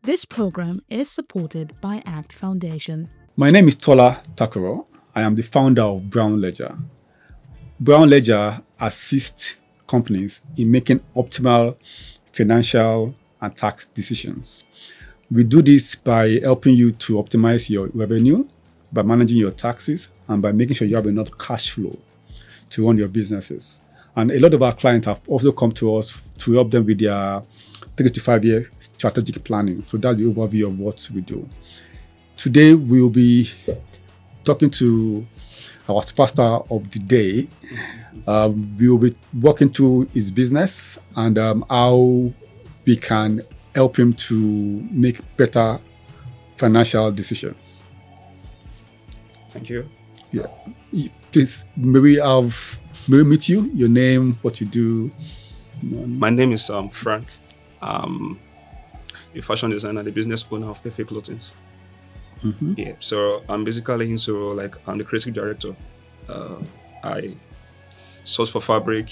This program is supported by ACT Foundation. My name is Tola Takoro. I am the founder of Brown Ledger. Brown Ledger assists companies in making optimal financial and tax decisions. We do this by helping you to optimize your revenue, by managing your taxes, and by making sure you have enough cash flow to run your businesses. And a lot of our clients have also come to us to help them with their 3 to 5 year strategic planning. So that's the overview of what we do. Today, we will be talking to our superstar of the day. We will be walking through his business and how we can help him to make better financial decisions. Thank you. Yeah. Please, may we meet you, your name, what you do? My name is Frank. I'm a fashion designer, the business owner of FA Clothings. Mm-hmm. Yeah, so I'm basically into I'm the creative director. I source for fabric,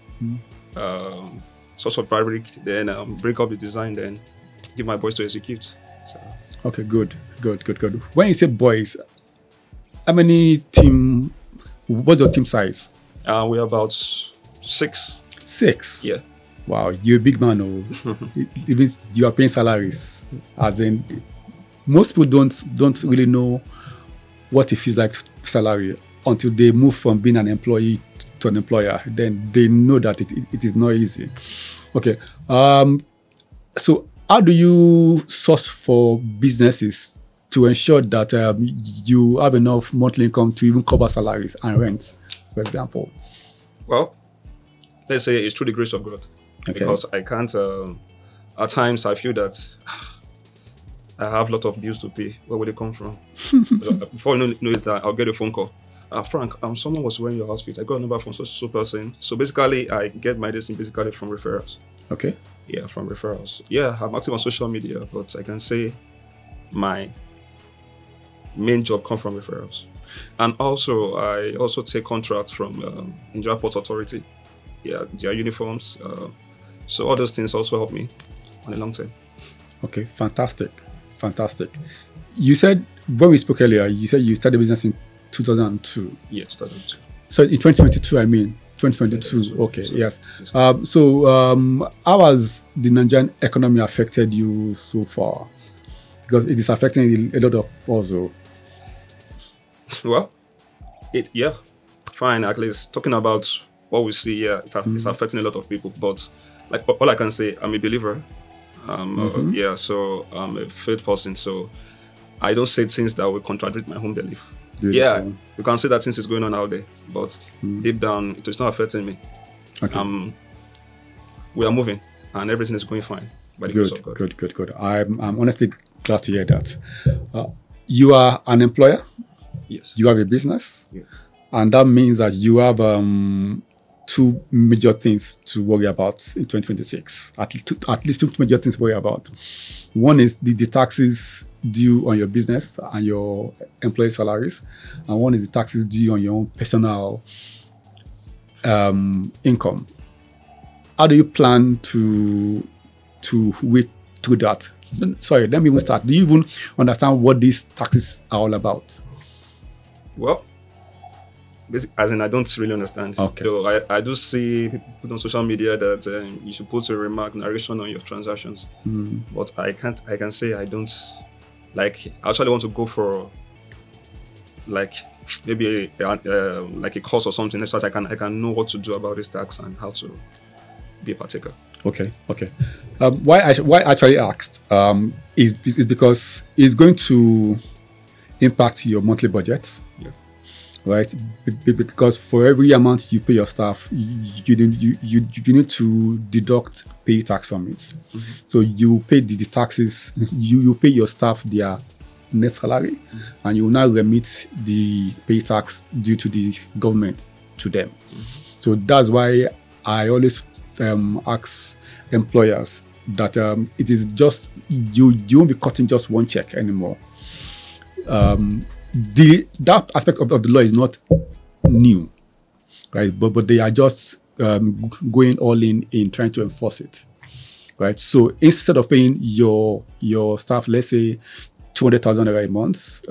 then break up the design, then give my boys to execute. So. Okay, good. When you say boys, how many team? What's your team size? We're about 6. 6. Yeah. Wow, you're a big man. It means you are paying salaries. As in, most people don't really know what it feels like salary until they move from being an employee to an employer. Then they know that it is not easy. Okay. So how do you source for businesses to ensure that you have enough monthly income to even cover salaries and rent, for example? Well, let's say it's through the grace of God. Okay. Because I can't, at times I feel that I have a lot of bills to pay. Where will they come from? Before you know it, I'll get a phone call. Frank, someone was wearing your outfit. I got a number from so person. So basically, I get my destiny basically from referrals. Okay. Yeah, from referrals. Yeah, I'm active on social media, but I can say my main job comes from referrals. And also, I also take contracts from Nigeria Port Authority. Yeah, their uniforms. So all those things also help me on the long term. Okay, fantastic. You said, when we spoke earlier, you said you started business in 2002. Yeah, 2002. So in 2022, 2022. Okay, yes. How has the Nigerian economy affected you so far? Because it is affecting a lot of us. Well, fine. At least talking about what we see, it's affecting a lot of people. But like all I can say, I'm a believer. So I'm a faith person. So I don't say things that will contradict my home belief. Beautiful. Yeah, you can say that things is going on out there, but deep down, it is not affecting me. Okay. We are moving, and everything is going fine by the grace of God. Good. I'm honestly glad to hear that. You are an employer. Yes. You have a business. Yeah. And that means that you have 2 major things to worry about in 2026. At least 2 major things to worry about. One is the taxes due on your business and your employee salaries. And one is the taxes due on your own personal income. How do you plan to wait through that? Sorry, let me even start. Do you even understand what these taxes are all about? Well, as in, I don't really understand. Okay. So I do see people put on social media that you should put a narration on your transactions. But I can say I don't. Like, I actually want to go for maybe a course or something so that I can know what to do about this tax and how to be a partaker. Okay. Why I actually asked is because it's going to impact your monthly budget. Yeah. Right, because for every amount you pay your staff, you need to deduct pay tax from it. Mm-hmm. So you pay the taxes, you pay your staff their net salary, and you will now remit the pay tax due to the government to them. Mm-hmm. So that's why I always ask employers that it is just you won't be cutting just one check anymore. That aspect of the law is not new, right? But they are just going all in trying to enforce it, right? So instead of paying your staff, let's say 200,000 naira a month,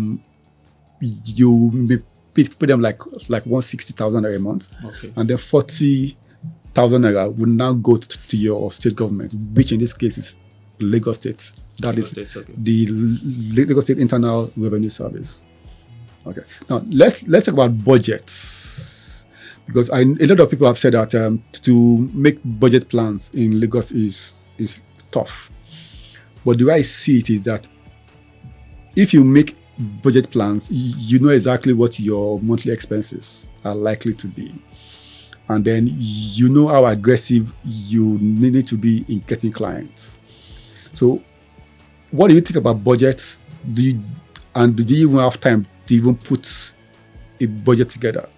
you may pay them like 160,000 naira a month, Okay. and then 40,000 naira would now go to your state government, which in this case is Lagos State. That Lagos is State, okay. the Lagos State Internal Revenue Service. Okay. Now let's talk about budgets, because a lot of people have said that to make budget plans in Lagos is tough. But the way I see it is that if you make budget plans, you know exactly what your monthly expenses are likely to be, and then you know how aggressive you need to be in getting clients. So, what do you think about budgets? Do you even have time to even put a budget together?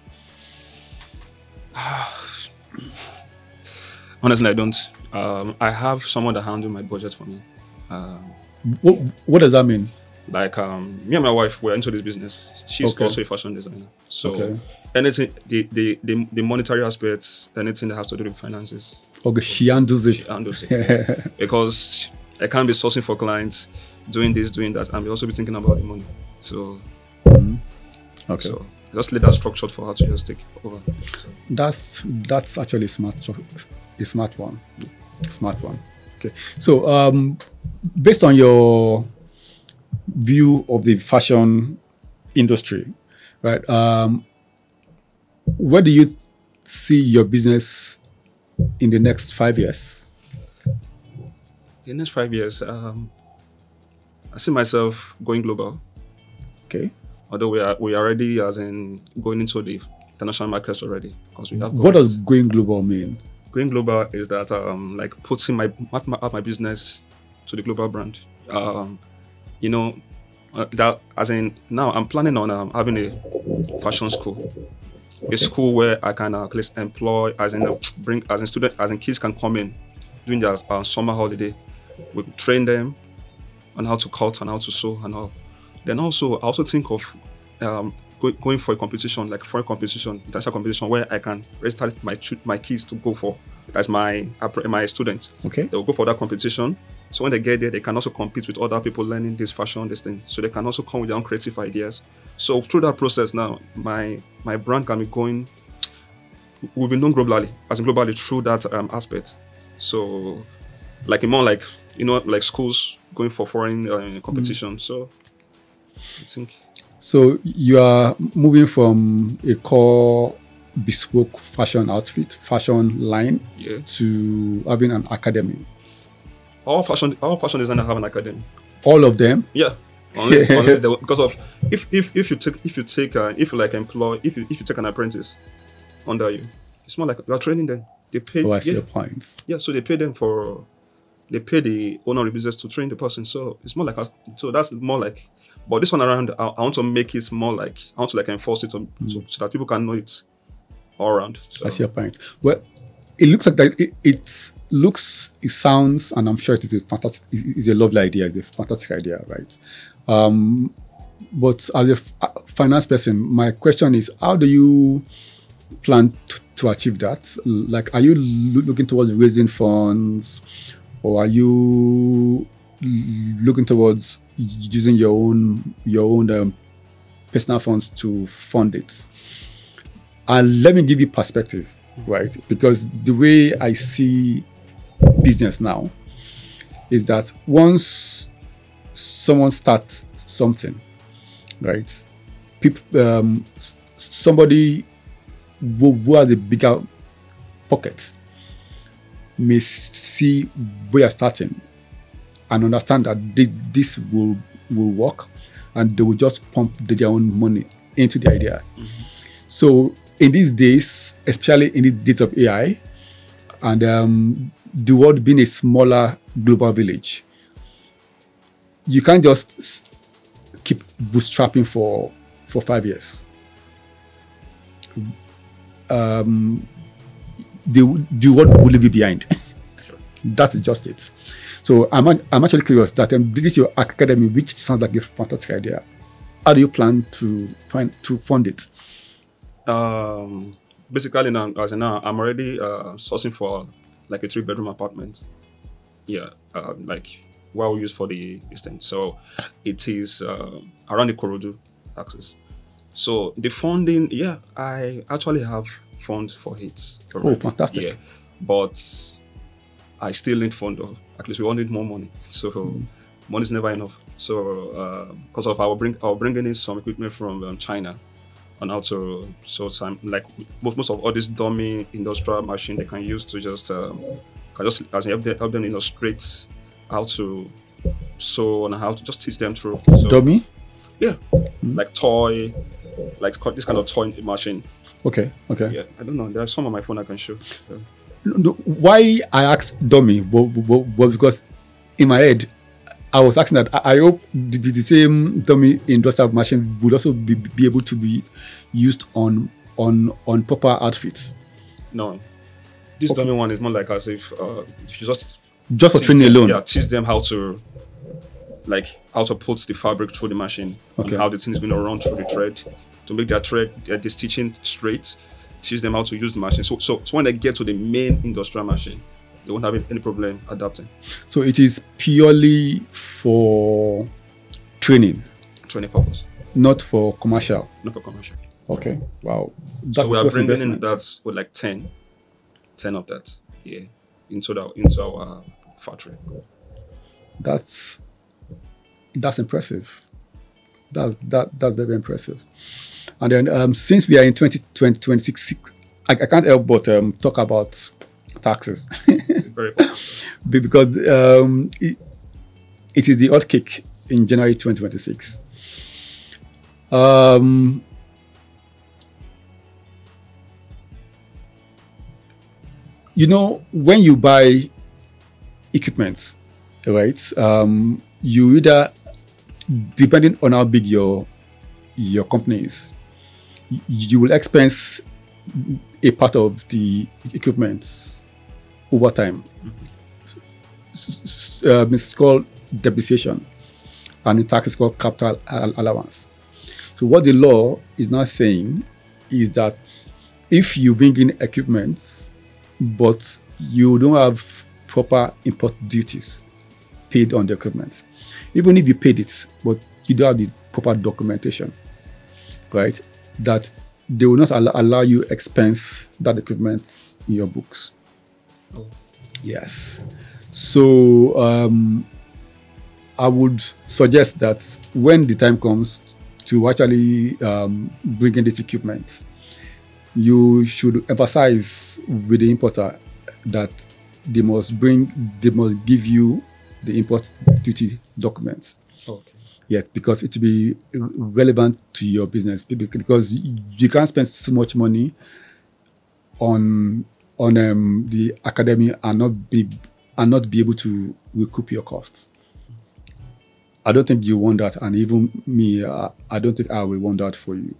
Honestly, I don't. I have someone that handles my budget for me. What does that mean? Like me and my wife were into this business. She's Okay. also a fashion designer. So Okay. anything, the monetary aspects, anything that has to do with finances, Okay, she handles it. she handles it. Because I can't be sourcing for clients, doing this, doing that, and we also be thinking about the money. So, Okay. so just let that structured for her to just take over. So, That's actually a smart one. Smart one. Okay. So based on your view of the fashion industry, right? Where do you see your business in the next 5 years? in the next 5 years, I see myself going global. Okay. Although we are already as in going into the international markets already, because we have. What does going global mean? Going global is that like putting my business to the global brand. You know, that as in now I'm planning on having a fashion school, a school where I can at least employ as in bring as in student as in kids can come in during their summer holiday. We train them on how to cut and how to sew and all. Then also I also think of going for a competition, like foreign competition, international competition, where I can register my kids to go for as my students. Okay. They'll go for that competition. So when they get there, they can also compete with other people learning this fashion, this thing. So they can also come with their own creative ideas. So through that process now, my brand can be going, will be known globally, through that aspect. So like more like, like schools going for foreign competition. So I think. So you are moving from a core bespoke fashion line, Yeah. to having an academy. All fashion designers have an academy. All of them? Yeah. Unless they, because of if you take an apprentice under you, it's more like you are training them. They pay. Oh, I see yeah, your points. yeah. So they pay them they pay the owner of the business to train the person. So it's more like so that's more like. But this one around, I want to make it more like I want to like enforce it so that people can know it all around. So. I see your point. Well, it looks like that. It sounds, and I'm sure it is a fantastic. It's a lovely idea. It's a fantastic idea, right? But as a finance person, my question is, how do you plan to achieve that? Like, are you looking towards raising funds, or are you looking towards using your own personal funds to fund it? And let me give you perspective, right? Because the way I see business now is that once someone starts something, right? People, somebody who has a bigger pocket may see where you're starting and understand that this will work, and they will just pump their own money into the idea. So in these days, especially in the days of AI, and the world being a smaller global village, you can't just keep bootstrapping for 5 years. The world will leave you behind. Sure. That's just it. So I'm actually curious that this is your academy, which sounds like a fantastic idea. How do you plan to fund it? Basically now, I'm already sourcing for like a 3-bedroom apartment. Yeah, like what we use for the extent. So it is around the Korodu axis. So the funding, yeah, I actually have funds for it. Oh, fantastic. Yeah, but I still need fund. At least we all need more money. So money is never enough. So because of our bringing in some equipment from China on how to some like most of all this dummy industrial machine they can use to just help them illustrate how to sew and how to just teach them through. So, Dummy? Yeah, like toy, like this kind of toy machine. Okay. Yeah, I don't know. There's some on my phone I can show. Yeah. No, why I asked dummy was because in my head I was asking that I hope the same dummy industrial machine would also be able to be used on proper outfits. No, this dummy one is more like as if you just for training alone. Yeah, teach them how to put the fabric through the machine and how the thing is going to run through the thread to make their stitching straight. Teach them how to use the machine. So when they get to the main industrial machine, they won't have any problem adapting. So it is purely for training purpose, not for commercial. Not for commercial. Okay. Wow. That's so we are bringing in that with like 10 of that, into our factory. That's impressive. That's very impressive. And then since we are in 2026, I can't help but talk about taxes. Very because it is the hot cake in January 2026. When you buy equipment, right, you either, depending on how big your company is, you will expense a part of the equipment over time. It's called depreciation, and the tax is called capital allowance. So what the law is now saying is that if you bring in equipment, but you don't have proper import duties paid on the equipment, even if you paid it, but you don't have the proper documentation, right, that they will not allow you expense that equipment in your books. Oh. Yes. So I would suggest that when the time comes to actually bring in this equipment, you should emphasize with the importer that they must give you the import duty documents. Okay. Yes, because it will be relevant to your business, because you can't spend so much money on the academy and not be able to recoup your costs. I don't think you want that, and even me, I don't think I will want that for you.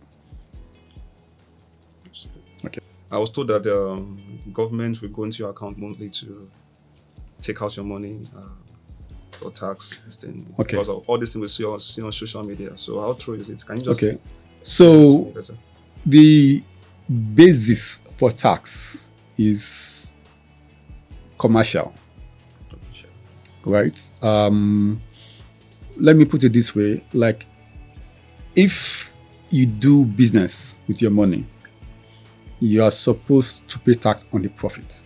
Okay. I was told that government will go into your account monthly to take out your money for tax. This thing, okay. Because of all this thing we see on social media. So how true is it? Can you just okay? So the basis for tax is commercial, right? Let me put it this way: like, if you do business with your money, you are supposed to pay tax on the profit.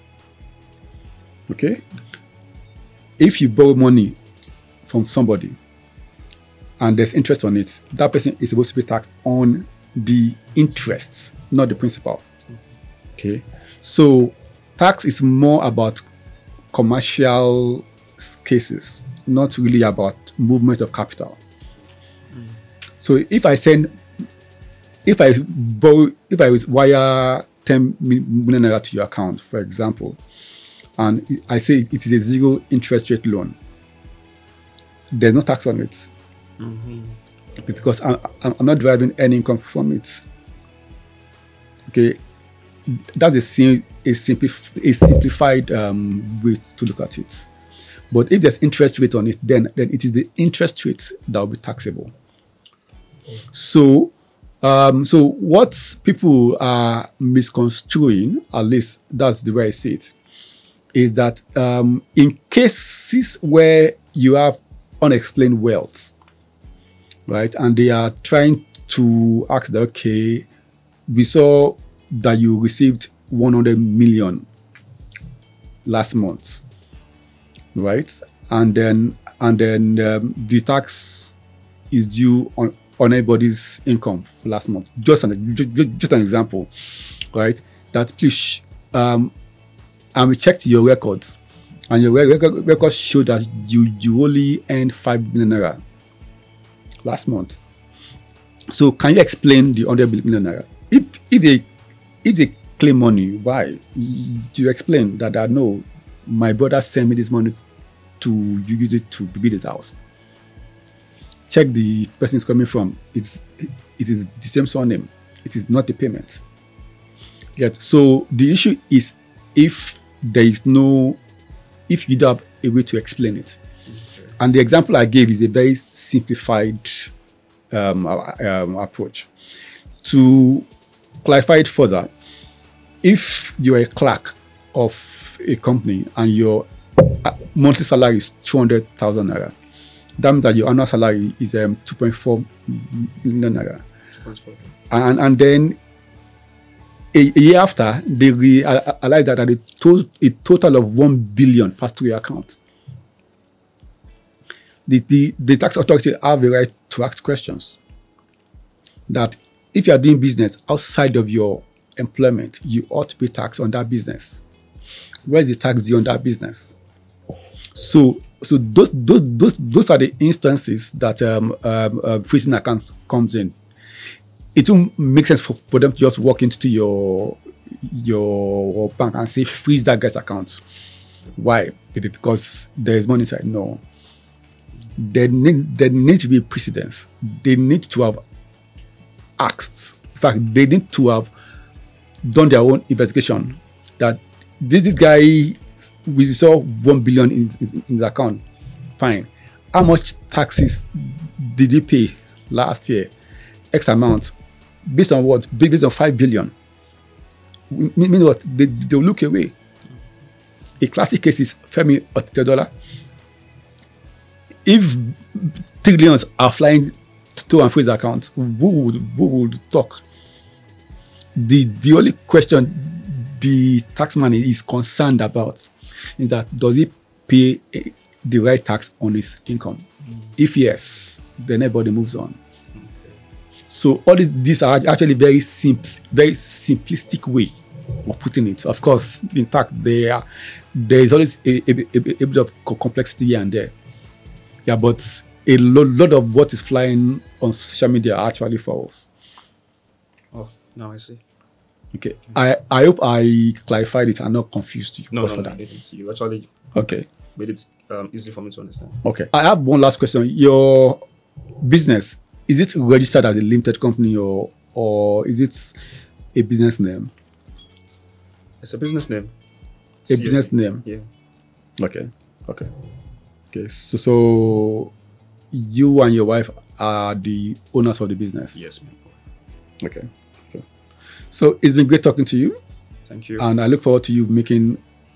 Okay? If you borrow money from somebody and there's interest on it, that person is supposed to pay tax on the interest, not the principal. Okay? So tax is more about commercial cases, not really about movement of capital. So if I wire 10 million naira to your account, for example, and I say it is a zero interest rate loan, there's no tax on it. Mm-hmm. Because I'm not deriving any income from it. Okay, that's a simplified way to look at it. But if there's interest rate on it, then it is the interest rate that will be taxable. So what people are misconstruing, at least that's the way I see it, is that in cases where you have unexplained wealth, right, and they are trying to ask that, okay, we saw that you received 100 million last month, right, and then the tax is due on anybody's income for last month. Just an example, right? That please, and we checked your records, and your records show that you only earned 5 million naira last month. So can you explain the 100 million naira? If they claim money, why? You explain that no, my brother sent me this money to use it to build his house. Check the person is coming from. It is the same surname. It is not the payment. Yet, so the issue is if you don't have a way to explain it. Okay. And the example I gave is a very simplified approach. To clarify it further, if you're a clerk of a company and your monthly salary is 200,000 naira, that means that your annual salary is 2.4 million naira. And then a year after, they realize that a total of 1 billion passed through your account. The tax authority have the right to ask questions. That if you are doing business outside of your employment, you ought to pay tax on that business. Where is the tax due on that business? So those are the instances that freezing account comes in. It won't make sense for them to just walk into your bank and say freeze that guy's account. Why? Because there is money inside. No. There need to be precedence. They need to have asked. In fact, they need to have done their own investigation. That this guy, we saw 1 billion in his account. Fine. How much taxes did he pay last year? X amount. Based on what? Based on 5 billion. Meaning what? They'll look away. A classic case is Femi Otedola. If trillions are flying to and fro his account, who would talk? The only question the taxman is concerned about is that does he pay the right tax on his income? If yes, then everybody moves on. So all these are actually very simplistic way of putting it. Of course, in fact, there is always a bit of complexity here and there. Yeah, but a lot of what is flying on social media are actually false. Oh, now I see. Okay. I hope I clarified it and not confused you. No, you actually made it easy for me to understand. Okay. I have one last question. Your business, is it registered as a limited company or is it a business name? It's a business name. A business name? Yeah. Okay. So you and your wife are the owners of the business? Yes, ma'am. Okay. So it's been great talking to you. Thank you. And I look forward to you making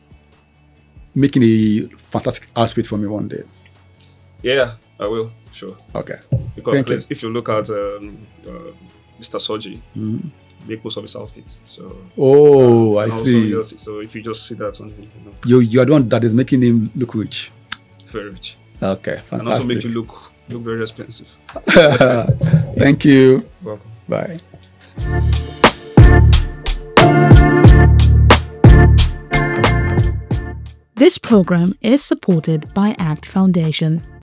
a fantastic outfit for me one day. Yeah, I will. Sure. Okay. Because if you look at Mr. Soji, make most of his outfits. So. Oh, I see. So if you just see that one, you are the one that is making him look rich. Very rich. Okay, fantastic. And also make you look very expensive. Thank you. Welcome. Bye. This program is supported by ACT Foundation.